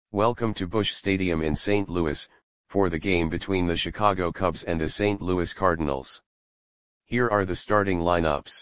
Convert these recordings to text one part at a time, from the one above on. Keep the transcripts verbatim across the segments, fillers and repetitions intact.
Welcome to Busch Stadium in Saint Louis, for the game between the Chicago Cubs and the Saint Louis Cardinals. Here are the starting lineups.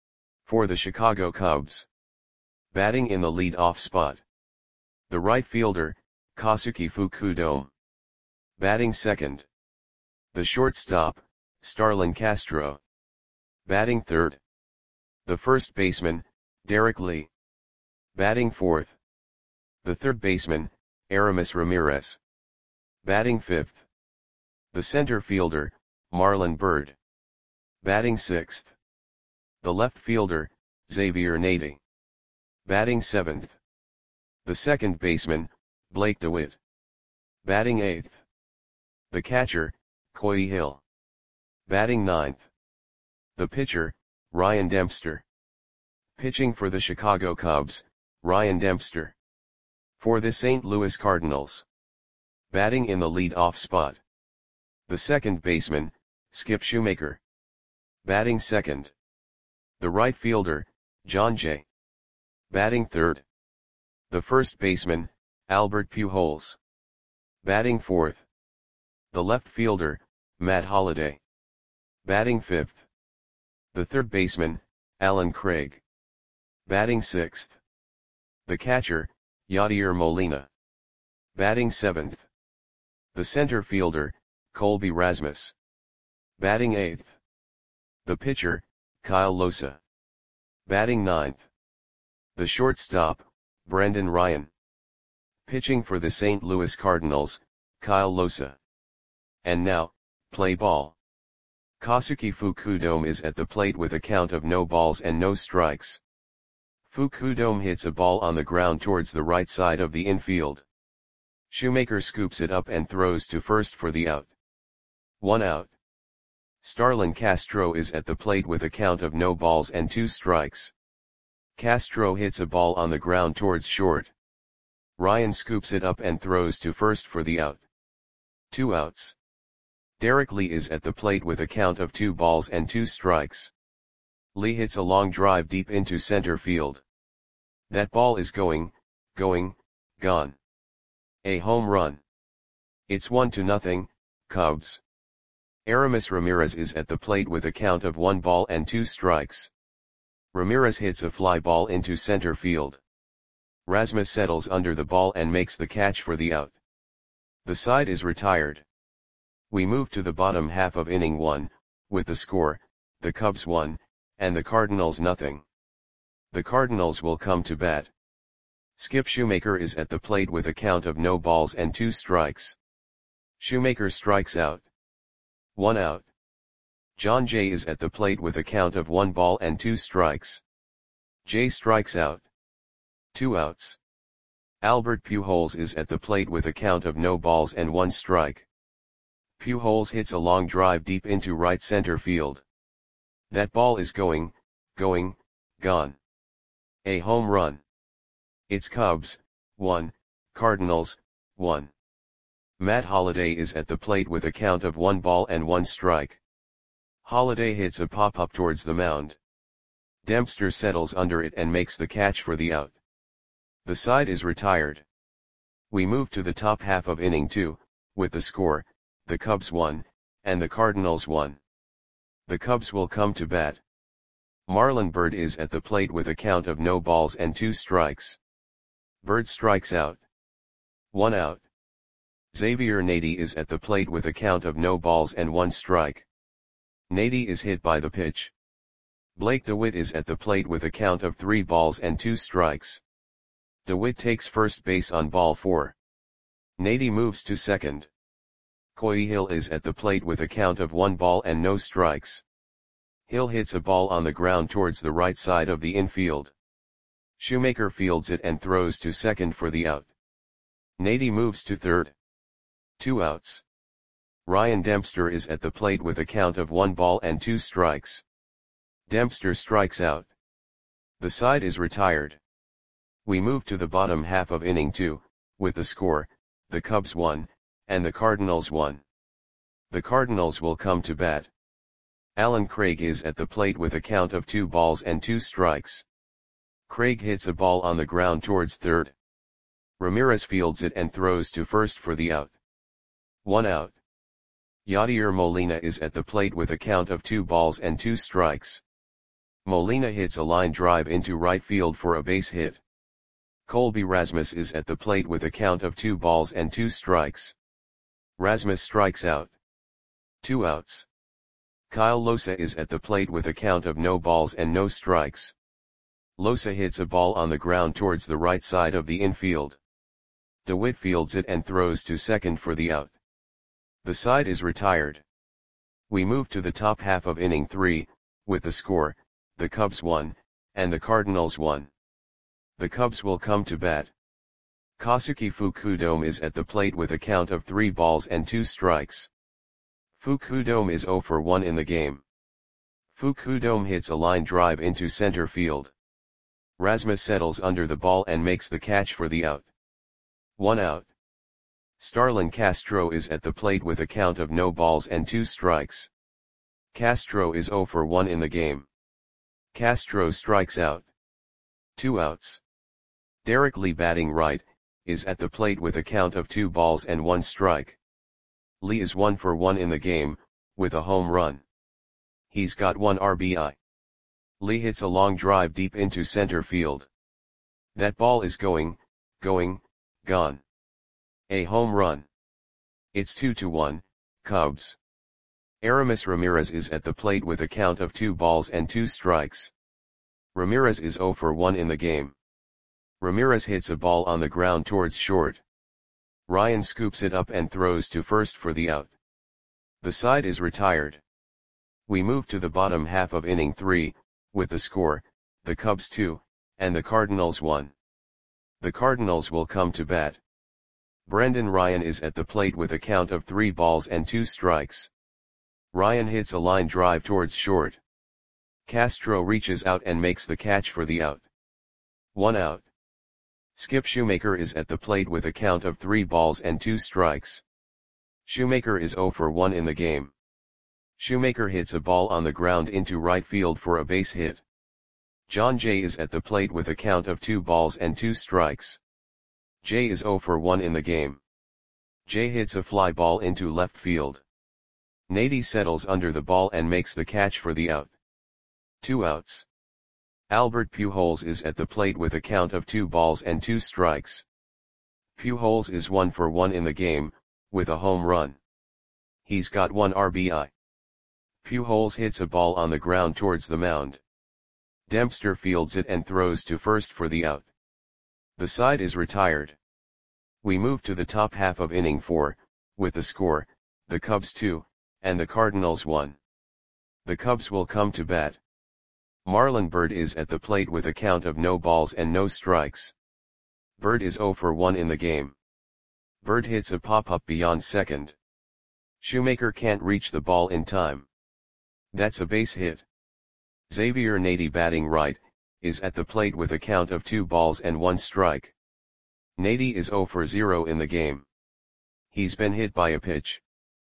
For the Chicago Cubs. Batting in the lead-off spot. The right fielder, Kosuke Fukudome. Batting second. The shortstop, Starlin Castro. Batting third. The first baseman, Derek Lee. Batting fourth. The third baseman, Aramis Ramirez. Batting fifth. The center fielder, Marlon Byrd. Batting sixth. The left fielder, Xavier Nady. Batting seventh. The second baseman, Blake DeWitt. Batting eighth. The catcher, Coy Hill. Batting ninth. The pitcher, Ryan Dempster. Pitching for the Chicago Cubs, Ryan Dempster. For the Saint Louis Cardinals. Batting in the lead-off spot. The second baseman, Skip Shoemaker. Batting second. The right fielder, Jon Jay. Batting third. The first baseman, Albert Pujols. Batting fourth. The left fielder, Matt Holliday. Batting fifth. The third baseman, Allen Craig. Batting sixth. The catcher, Yadier Molina. Batting seventh. The center fielder, Colby Rasmus. Batting eighth. The pitcher, Kyle Losa. Batting ninth. The shortstop, Brendan Ryan. Pitching for the Saint Louis Cardinals, Kyle Losa. And now, play ball. Kosuke Fukudome is at the plate with a count of no balls and no strikes. Fukudome hits a ball on the ground towards the right side of the infield. Shoemaker scoops it up and throws to first for the out. One out. Starlin Castro is at the plate with a count of no balls and two strikes. Castro hits a ball on the ground towards short. Ryan scoops it up and throws to first for the out. Two outs. Derek Lee is at the plate with a count of two balls and two strikes. Lee hits a long drive deep into center field. That ball is going, going, gone. A home run. It's one to nothing, Cubs. Aramis Ramirez is at the plate with a count of one ball and two strikes. Ramirez hits a fly ball into center field. Rasmus settles under the ball and makes the catch for the out. The side is retired. We move to the bottom half of inning one, with the score, the Cubs one, and the Cardinals nothing. The Cardinals will come to bat. Skip Shoemaker is at the plate with a count of no balls and two strikes. Shoemaker strikes out. One out. Jon Jay is at the plate with a count of one ball and two strikes. Jay strikes out. Two outs. Albert Pujols is at the plate with a count of no balls and one strike. Pujols hits a long drive deep into right center field. That ball is going, going, gone. A home run. It's Cubs, one, Cardinals, one. Matt Holliday is at the plate with a count of one ball and one strike. Holliday hits a pop-up towards the mound. Dempster settles under it and makes the catch for the out. The side is retired. We move to the top half of inning two, with the score, the Cubs one, and the Cardinals one. The Cubs will come to bat. Marlon Byrd is at the plate with a count of no balls and two strikes. Byrd strikes out. One out. Xavier Nady is at the plate with a count of no balls and one strike. Nady is hit by the pitch. Blake DeWitt is at the plate with a count of three balls and two strikes. DeWitt takes first base on ball four. Nady moves to second. Coy Hill is at the plate with a count of one ball and no strikes. Hill hits a ball on the ground towards the right side of the infield. Shoemaker fields it and throws to second for the out. Nady moves to third. Two outs. Ryan Dempster is at the plate with a count of one ball and two strikes. Dempster strikes out. The side is retired. We move to the bottom half of inning two, with the score, the Cubs one, and the Cardinals one. The Cardinals will come to bat. Allen Craig is at the plate with a count of two balls and two strikes. Craig hits a ball on the ground towards third. Ramirez fields it and throws to first for the out. One out. Yadier Molina is at the plate with a count of two balls and two strikes. Molina hits a line drive into right field for a base hit. Colby Rasmus is at the plate with a count of two balls and two strikes. Rasmus strikes out. Two outs. Kyle Losa is at the plate with a count of no balls and no strikes. Losa hits a ball on the ground towards the right side of the infield. DeWitt fields it and throws to second for the out. The side is retired. We move to the top half of inning three, with the score, the Cubs won, and the Cardinals won. The Cubs will come to bat. Kosuke Fukudome is at the plate with a count of three balls and two strikes. Fukudome is zero for one in the game. Fukudome hits a line drive into center field. Rasmus settles under the ball and makes the catch for the out. One out. Starlin Castro is at the plate with a count of no balls and two strikes. Castro is zero for one in the game. Castro strikes out. Two outs. Derek Lee, batting right, is at the plate with a count of two balls and one strike. Lee is one for one in the game, with a home run. He's got one R B I. Lee hits a long drive deep into center field. That ball is going, going, gone. A home run. It's two to one, Cubs. Aramis Ramirez is at the plate with a count of two balls and two strikes. Ramirez is zero for one in the game. Ramirez hits a ball on the ground towards short. Ryan scoops it up and throws to first for the out. The side is retired. We move to the bottom half of inning three, with the score, the Cubs two, and the Cardinals one. The Cardinals will come to bat. Brendan Ryan is at the plate with a count of three balls and two strikes. Ryan hits a line drive towards short. Castro reaches out and makes the catch for the out. One out. Skip Shoemaker is at the plate with a count of three balls and two strikes. Shoemaker is zero for one in the game. Shoemaker hits a ball on the ground into right field for a base hit. John Jay is at the plate with a count of two balls and two strikes. Jay is zero for one in the game. Jay hits a fly ball into left field. Nady settles under the ball and makes the catch for the out. Two outs. Albert Pujols is at the plate with a count of two balls and two strikes. Pujols is one for one in the game, with a home run. He's got one R B I. Pujols hits a ball on the ground towards the mound. Dempster fields it and throws to first for the out. The side is retired. We move to the top half of inning four, with the score, the Cubs two, and the Cardinals one. The Cubs will come to bat. Marlon Byrd is at the plate with a count of no balls and no strikes. Byrd is zero for one in the game. Byrd hits a pop-up beyond second. Shoemaker can't reach the ball in time. That's a base hit. Xavier Nady, batting right, is at the plate with a count of two balls and one strike. Nady is zero for zero in the game. He's been hit by a pitch.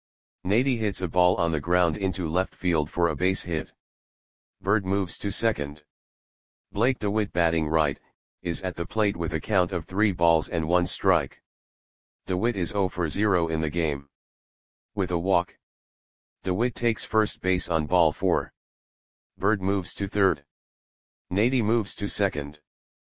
Nady hits a ball on the ground into left field for a base hit. Byrd moves to second. Blake DeWitt, batting right, is at the plate with a count of three balls and one strike. DeWitt is zero for zero in the game. With a walk. DeWitt takes first base on ball four. Byrd moves to third. Nady moves to second.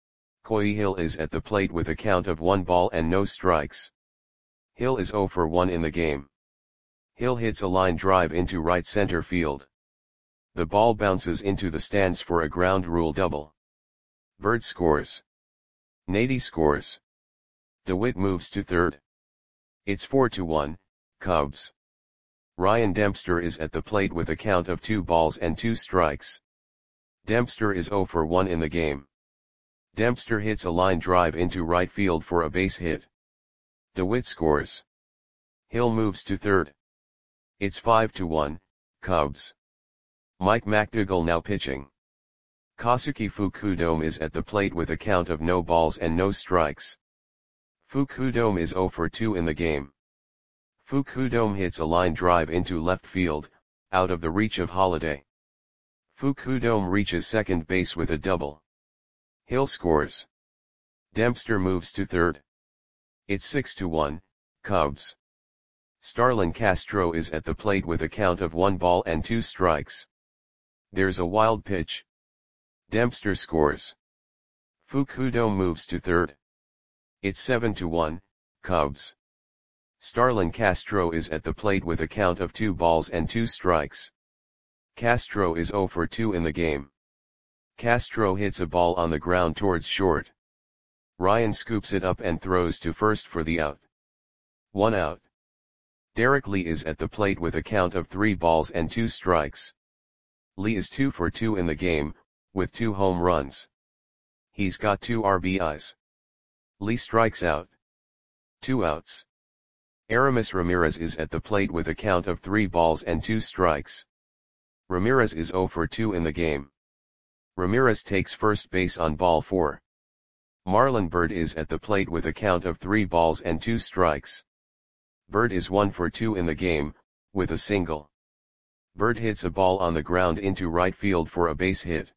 Coy Hill is at the plate with a count of one ball and no strikes. Hill is zero for one in the game. Hill hits a line drive into right center field. The ball bounces into the stands for a ground rule double. Byrd scores. Nady scores. DeWitt moves to third. It's four to one, Cubs. Ryan Dempster is at the plate with a count of two balls and two strikes. Dempster is zero for one in the game. Dempster hits a line drive into right field for a base hit. DeWitt scores. Hill moves to third. It's five to one, Cubs. Mike McDougall now pitching. Kosuke Fukudome is at the plate with a count of no balls and no strikes. Fukudome is zero for two in the game. Fukudome hits a line drive into left field, out of the reach of Holiday. Fukudome reaches second base with a double. Hill scores. Dempster moves to third. It's six to one, Cubs. Starlin Castro is at the plate with a count of one ball and two strikes. There's a wild pitch. Dempster scores. Fukudo moves to third. It's seven to one, Cubs. Starlin Castro is at the plate with a count of two balls and two strikes. Castro is zero for two in the game. Castro hits a ball on the ground towards short. Ryan scoops it up and throws to first for the out. One out. Derek Lee is at the plate with a count of three balls and two strikes. Lee is two for two in the game, with two home runs. He's got two R B Is. Lee strikes out. Two outs. Aramis Ramirez is at the plate with a count of three balls and two strikes. Ramirez is zero for two in the game. Ramirez takes first base on ball four. Marlon Byrd is at the plate with a count of three balls and two strikes. Byrd is one for two in the game, with a single. Byrd hits a ball on the ground into right field for a base hit.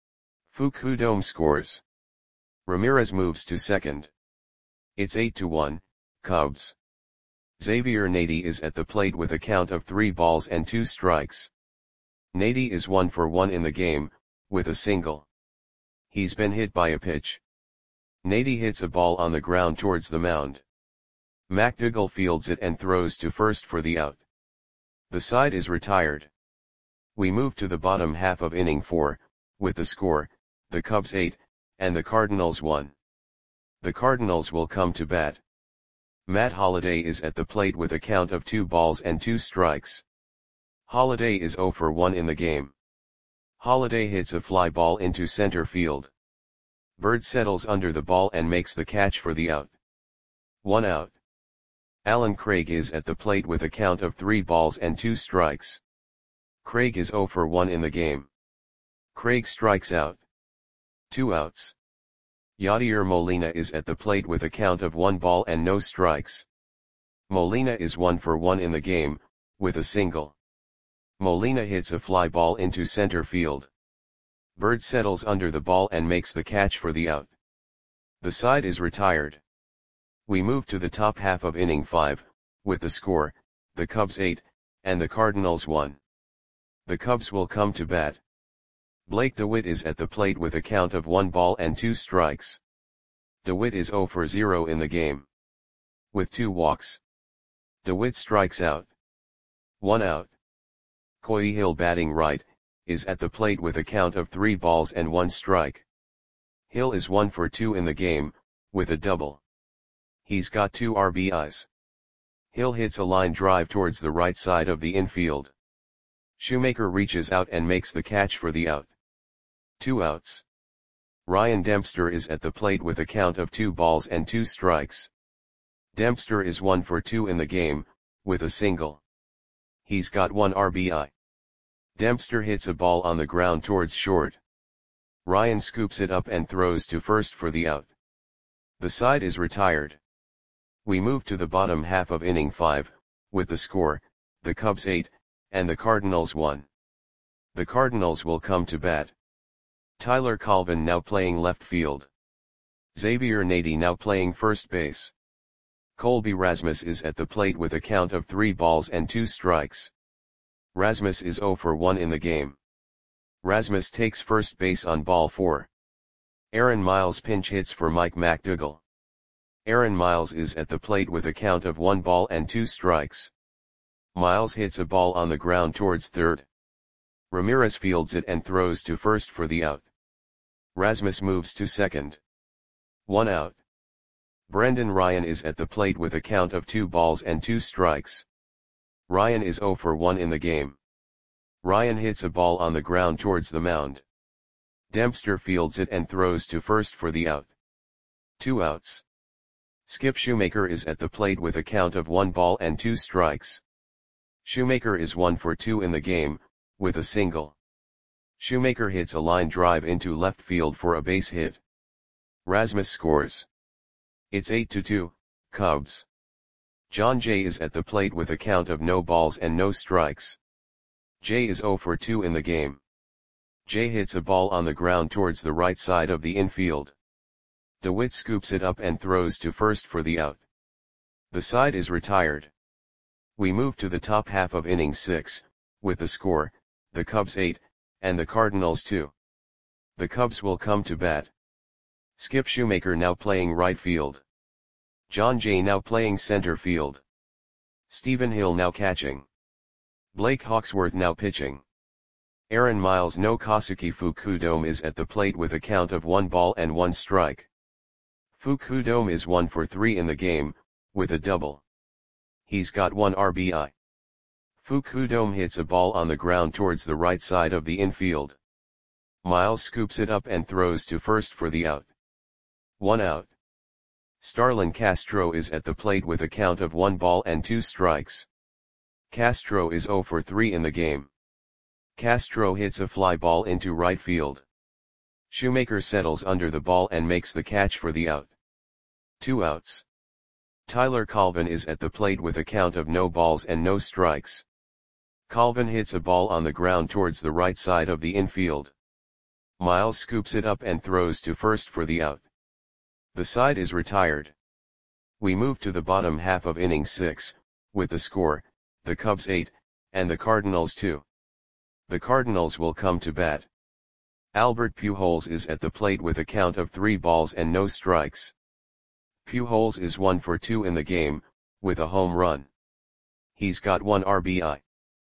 Fukudome scores. Ramirez moves to second. It's eight to one, Cubs. Xavier Nady is at the plate with a count of three balls and two strikes. Nady is one for one in the game, with a single. He's been hit by a pitch. Nady hits a ball on the ground towards the mound. McDougall fields it and throws to first for the out. The side is retired. We move to the bottom half of inning four, with the score, the Cubs eight, and the Cardinals one. The Cardinals will come to bat. Matt Holliday is at the plate with a count of two balls and two strikes. Holliday is zero for one in the game. Holliday hits a fly ball into center field. Byrd settles under the ball and makes the catch for the out. One out. Alan Craig is at the plate with a count of three balls and two strikes. Craig is zero for one in the game. Craig strikes out. Two outs. Yadier Molina is at the plate with a count of one ball and no strikes. Molina is one for one in the game, with a single. Molina hits a fly ball into center field. Byrd settles under the ball and makes the catch for the out. The side is retired. We move to the top half of inning five, with the score, the Cubs eight, and the Cardinals one. The Cubs will come to bat. Blake DeWitt is at the plate with a count of one ball and two strikes. DeWitt is zero for zero in the game. With two walks. DeWitt strikes out. One out. Coy Hill, batting right, is at the plate with a count of three balls and one strike. Hill is one for two in the game, with a double. He's got two R B Is. Hill hits a line drive towards the right side of the infield. Shoemaker reaches out and makes the catch for the out. Two outs. Ryan Dempster is at the plate with a count of two balls and two strikes. Dempster is one for two in the game, with a single. He's got one R B I. Dempster hits a ball on the ground towards short. Ryan scoops it up and throws to first for the out. The side is retired. We move to the bottom half of inning five, with the score, the Cubs eight, and the Cardinals one. The Cardinals will come to bat. Tyler Colvin now playing left field. Xavier Nady now playing first base. Colby Rasmus is at the plate with a count of three balls and two strikes. Rasmus is zero for one in the game. Rasmus takes first base on ball four. Aaron Miles pinch hits for Mike McDougall. Aaron Miles is at the plate with a count of one ball and two strikes. Miles hits a ball on the ground towards third. Ramirez fields it and throws to first for the out. Rasmus moves to second. One out. Brendan Ryan is at the plate with a count of two balls and two strikes. Ryan is zero for one in the game. Ryan hits a ball on the ground towards the mound. Dempster fields it and throws to first for the out. Two outs. Skip Shoemaker is at the plate with a count of one ball and two strikes. Shoemaker is one for two in the game, with a single. Shoemaker hits a line drive into left field for a base hit. Rasmus scores. It's eight to two, Cubs. John Jay is at the plate with a count of no balls and no strikes. Jay is zero for two in the game. Jay hits a ball on the ground towards the right side of the infield. DeWitt scoops it up and throws to first for the out. The side is retired. We move to the top half of inning six, with the score, the Cubs eight, and the Cardinals two. The Cubs will come to bat. Skip Shoemaker now playing right field. John Jay now playing center field. Stephen Hill now catching. Blake Hawksworth now pitching. Aaron Miles no Kosuke Fukudome is at the plate with a count of one ball and one strike. Fukudome is one for three in the game, with a double. He's got one R B I. Fukudome hits a ball on the ground towards the right side of the infield. Miles scoops it up and throws to first for the out. One out. Starlin Castro is at the plate with a count of one ball and two strikes. Castro is zero for three in the game. Castro hits a fly ball into right field. Shoemaker settles under the ball and makes the catch for the out. Two outs. Tyler Colvin is at the plate with a count of no balls and no strikes. Colvin hits a ball on the ground towards the right side of the infield. Miles scoops it up and throws to first for the out. The side is retired. We move to the bottom half of inning six, with the score, the Cubs eight, and the Cardinals two. The Cardinals will come to bat. Albert Pujols is at the plate with a count of three balls and no strikes. Pujols is one for two in the game, with a home run. He's got one R B I.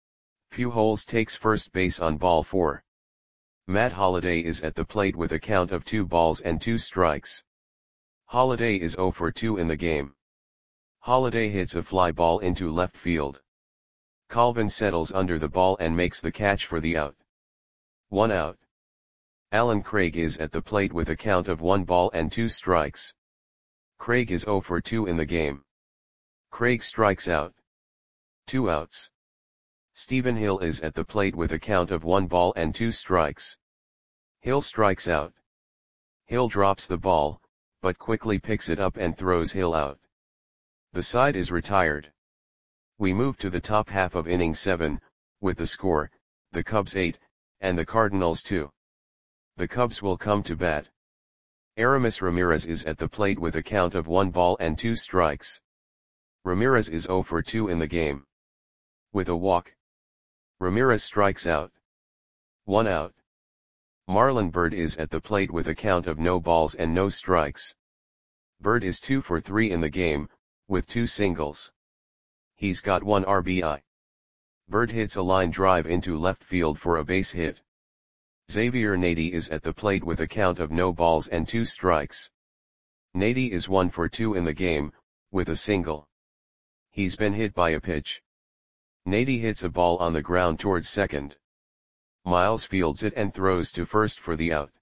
Pujols takes first base on ball four. Matt Holliday is at the plate with a count of two balls and two strikes. Holliday is zero for two in the game. Holliday hits a fly ball into left field. Colvin settles under the ball and makes the catch for the out. One out. Alan Craig is at the plate with a count of one ball and two strikes. Craig is zero for two in the game. Craig strikes out. Two outs. Stephen Hill is at the plate with a count of one ball and two strikes. Hill strikes out. Hill drops the ball, but quickly picks it up and throws Hill out. The side is retired. We move to the top half of inning seven, with the score, the Cubs eight, and the Cardinals two. The Cubs will come to bat. Aramis Ramirez is at the plate with a count of one ball and two strikes. Ramirez is zero for two in the game. With a walk. Ramirez strikes out. One out. Marlon Byrd is at the plate with a count of no balls and no strikes. Byrd is two for three in the game, with two singles. He's got one R B I. Byrd hits a line drive into left field for a base hit. Xavier Nady is at the plate with a count of no balls and two strikes. Nady is one for two in the game, with a single. He's been hit by a pitch. Nady hits a ball on the ground towards second. Miles fields it and throws to first for the out.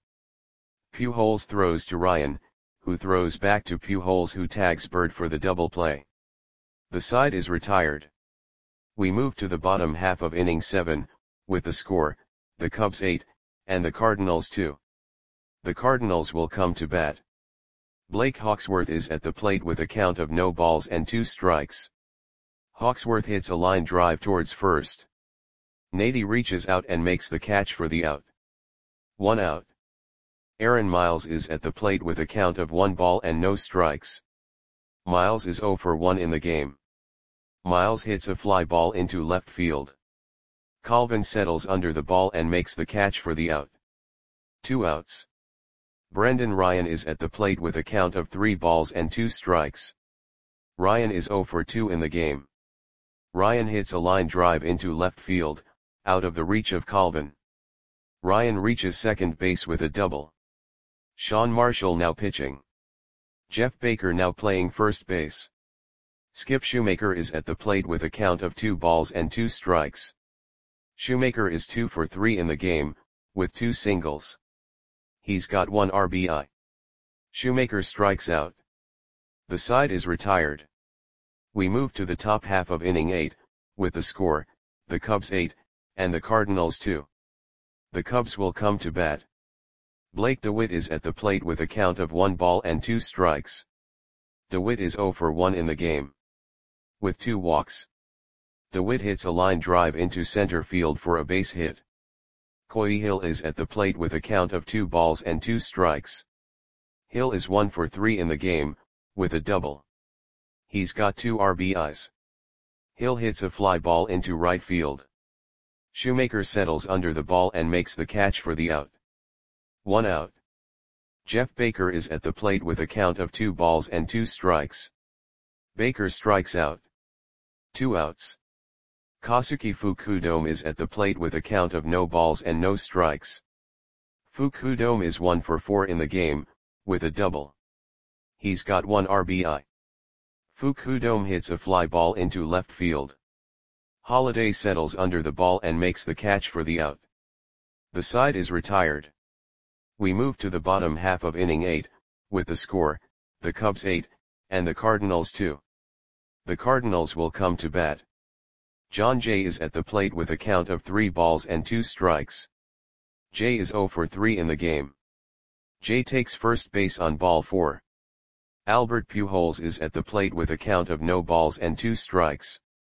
Pujols throws to Ryan, who throws back to Pujols, who tags Byrd for the double play. The side is retired. We move to the bottom half of inning seven, with the score, the Cubs eight, and the Cardinals two. The Cardinals will come to bat. Blake Hawksworth is at the plate with a count of no balls and two strikes. Hawksworth hits a line drive towards first. Nady reaches out and makes the catch for the out. One out. Aaron Miles is at the plate with a count of one ball and no strikes. Miles is zero for one in the game. Miles hits a fly ball into left field. Colvin settles under the ball and makes the catch for the out. Two outs. Brendan Ryan is at the plate with a count of three balls and two strikes. Ryan is zero for two in the game. Ryan hits a line drive into left field, out of the reach of Colvin. Ryan reaches second base with a double. Sean Marshall now pitching. Jeff Baker now playing first base. Skip Shoemaker is at the plate with a count of two balls and two strikes. Shoemaker is two for three in the game, with two singles. He's got one R B I. Shoemaker strikes out. The side is retired. We move to the top half of inning eight, with the score, the Cubs eight, and the Cardinals two. The Cubs will come to bat. Blake DeWitt is at the plate with a count of one ball and two strikes. DeWitt is zero for one in the game. With two walks. DeWitt hits a line drive into center field for a base hit. Coy Hill is at the plate with a count of two balls and two strikes. Hill is one for three in the game, with a double. He's got two R B Is. Hill hits a fly ball into right field. Shoemaker settles under the ball and makes the catch for the out. One out. Jeff Baker is at the plate with a count of two balls and two strikes. Baker strikes out. Two outs. Kazuki Fukudome is at the plate with a count of no balls and no strikes. Fukudome is one for four in the game, with a double. He's got one R B I. Fukudome hits a fly ball into left field. Holiday settles under the ball and makes the catch for the out. The side is retired. We move to the bottom half of inning eight, with the score, the Cubs eight, and the Cardinals two. The Cardinals will come to bat. John Jay is at the plate with a count of three balls and two strikes. Jay is zero for three in the game. Jay takes first base on ball four. Albert Pujols is at the plate with a count of no balls and two strikes.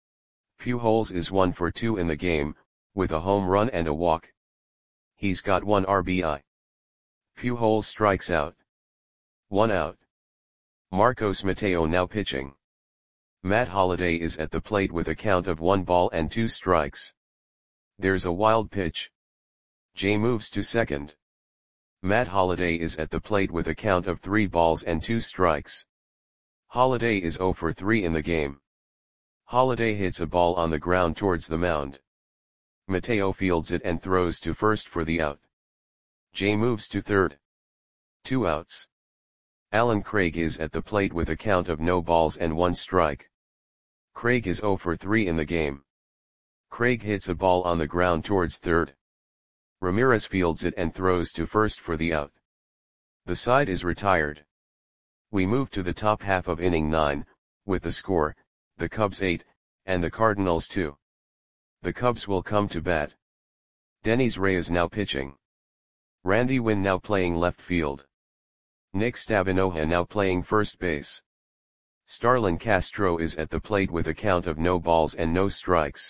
Pujols is one for two in the game, with a home run and a walk. He's got one R B I. Pujols strikes out. One out. Marcos Mateo now pitching. Matt Holliday is at the plate with a count of one ball and two strikes. There's a wild pitch. Jay moves to second. Matt Holliday is at the plate with a count of three balls and two strikes. Holliday is zero for three in the game. Holliday hits a ball on the ground towards the mound. Mateo fields it and throws to first for the out. Jay moves to third. Two outs. Alan Craig is at the plate with a count of no balls and one strike. Craig is zero for three in the game. Craig hits a ball on the ground towards third. Ramirez fields it and throws to first for the out. The side is retired. We move to the top half of inning nine, with the score, the Cubs eight, and the Cardinals two. The Cubs will come to bat. Dennis Reyes now pitching. Randy Winn now playing left field. Nick Stavinoha now playing first base. Starlin Castro is at the plate with a count of no balls and no strikes.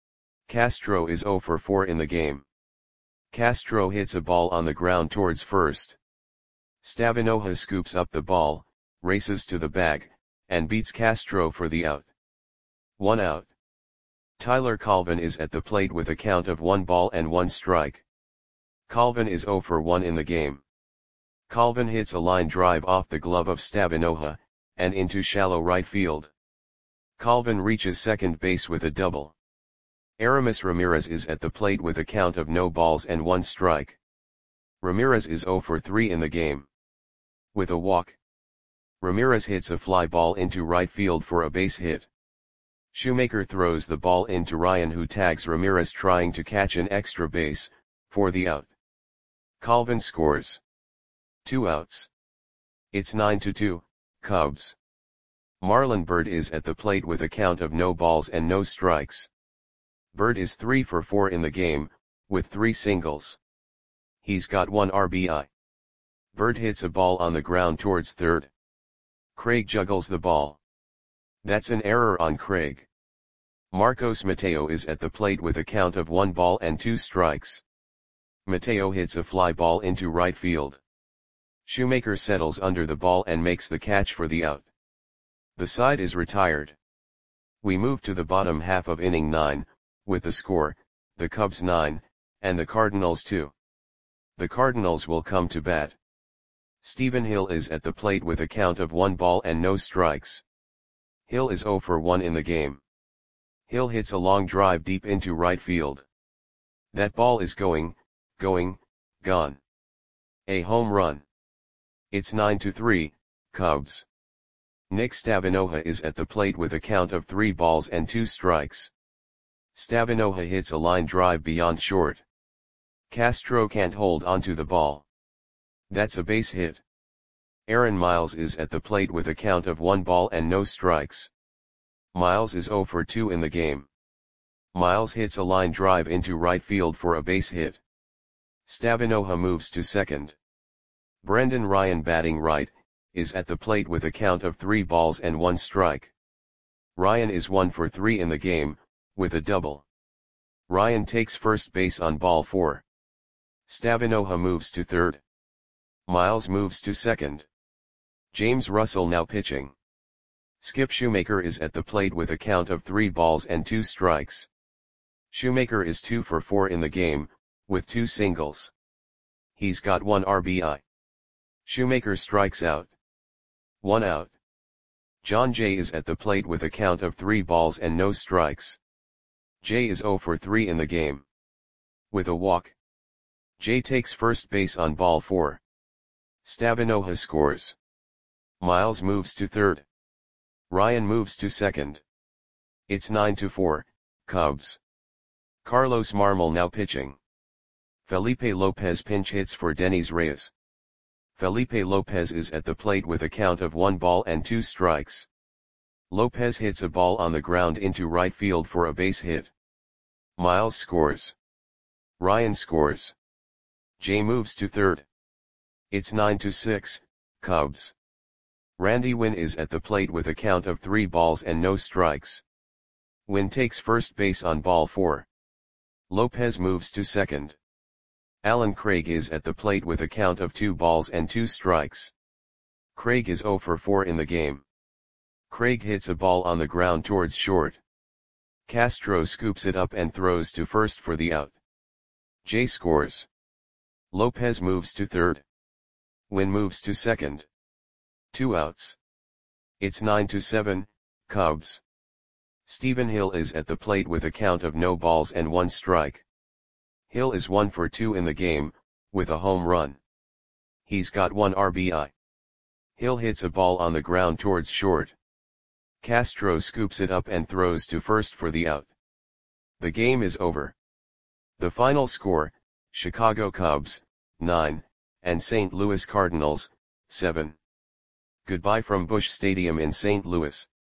Castro is zero for four in the game. Castro hits a ball on the ground towards first. Stavinoha scoops up the ball, races to the bag, and beats Castro for the out. One out. Tyler Colvin is at the plate with a count of one ball and one strike. Colvin is zero for one in the game. Colvin hits a line drive off the glove of Stavinoha, and into shallow right field. Colvin reaches second base with a double. Aramis Ramirez is at the plate with a count of no balls and one strike. Ramirez is zero for three in the game. With a walk. Ramirez hits a fly ball into right field for a base hit. Shoemaker throws the ball into Ryan, who tags Ramirez trying to catch an extra base, for the out. Colvin scores. Two outs. It's nine to two, Cubs. Marlon Byrd is at the plate with a count of no balls and no strikes. Byrd is three for four in the game, with three singles. He's got one R B I. Byrd hits a ball on the ground towards third. Craig juggles the ball. That's an error on Craig. Marcos Mateo is at the plate with a count of one ball and two strikes. Mateo hits a fly ball into right field. Shoemaker settles under the ball and makes the catch for the out. The side is retired. We move to the bottom half of inning nine, with the score, the Cubs nine, and the Cardinals two. The Cardinals will come to bat. Stephen Hill is at the plate with a count of one ball and no strikes. Hill is zero for one in the game. Hill hits a long drive deep into right field. That ball is going, going, gone. A home run. It's nine to three, Cubs. Nick Stavinoha is at the plate with a count of three balls and two strikes. Stavinoha hits a line drive beyond short. Castro can't hold onto the ball. That's a base hit. Aaron Miles is at the plate with a count of one ball and no strikes. Miles is zero for two in the game. Miles hits a line drive into right field for a base hit. Stavinoha moves to second. Brendan Ryan, batting right, is at the plate with a count of three balls and one strike. Ryan is one for three in the game, with a double. Ryan takes first base on ball four. Stavinoha moves to third. Miles moves to second. James Russell now pitching. Skip Shoemaker is at the plate with a count of three balls and two strikes. Shoemaker is two for four in the game, with two singles. He's got one R B I. Shoemaker strikes out. One out. John Jay is at the plate with a count of three balls and no strikes. Jay is zero for three in the game. With a walk. Jay takes first base on ball four. Stabenoha scores. Miles moves to third. Ryan moves to second. It's nine to four, Cubs. Carlos Marmol now pitching. Felipe Lopez pinch hits for Denys Reyes. Felipe Lopez is at the plate with a count of one ball and two strikes. Lopez hits a ball on the ground into right field for a base hit. Miles scores. Ryan scores. Jay moves to third. It's nine to six, Cubs. Randy Winn is at the plate with a count of three balls and no strikes. Winn takes first base on ball four. Lopez moves to second. Alan Craig is at the plate with a count of two balls and two strikes. Craig is zero for four in the game. Craig hits a ball on the ground towards short. Castro scoops it up and throws to first for the out. Jay scores. Lopez moves to third. Winn moves to second. Two outs. It's nine to seven, Cubs. Stephen Hill is at the plate with a count of no balls and one strike. Hill is one for two in the game, with a home run. He's got one R B I. Hill hits a ball on the ground towards short. Castro scoops it up and throws to first for the out. The game is over. The final score, Chicago Cubs, nine, and Saint Louis Cardinals, seven. Goodbye from Busch Stadium in Saint Louis.